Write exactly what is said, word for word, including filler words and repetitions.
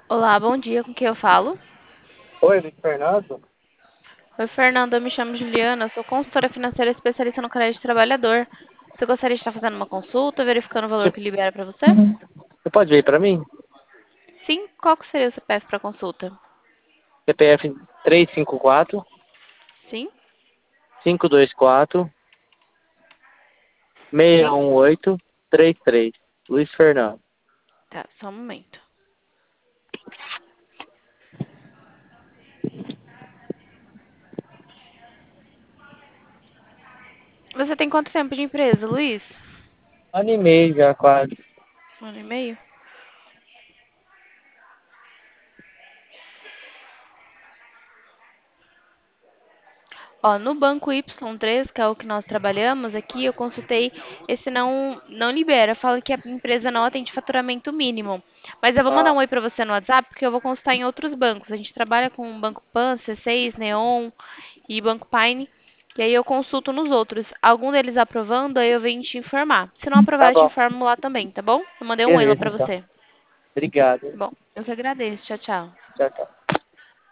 Olá, bom dia, com quem eu falo? Oi, Luiz Fernando? Oi, Fernando, eu me chamo Juliana, sou consultora financeira especialista no crédito trabalhador. Você gostaria de estar fazendo uma consulta, verificando o valor Você que libera para você? você pode ver para mim? Sim, qual que seria o C P F para consulta? C P F três cinco quatro, Sim, cinco dois quatro, seis sim. um oito, três três. Luiz Fernando. Tá, só um momento. Você tem quanto tempo de empresa, Luiz? Animei já quase. Um ano e meio? Ó, no banco Y três, que é o que nós trabalhamos aqui, eu consultei, esse não não libera, fala que a empresa não atende faturamento mínimo. Mas eu vou mandar Ah, um oi para você no WhatsApp, porque eu vou consultar em outros bancos. A gente trabalha com o Banco Pan, C seis, Neon e Banco Pine, e aí eu consulto nos outros. Algum deles aprovando, aí eu venho te informar. Se não aprovar, tá eu te bom. informo lá também, tá bom? Eu mandei um oi lá Beleza, para então. você. Obrigado. Bom, eu que agradeço. Tchau, tchau. Tchau, tchau.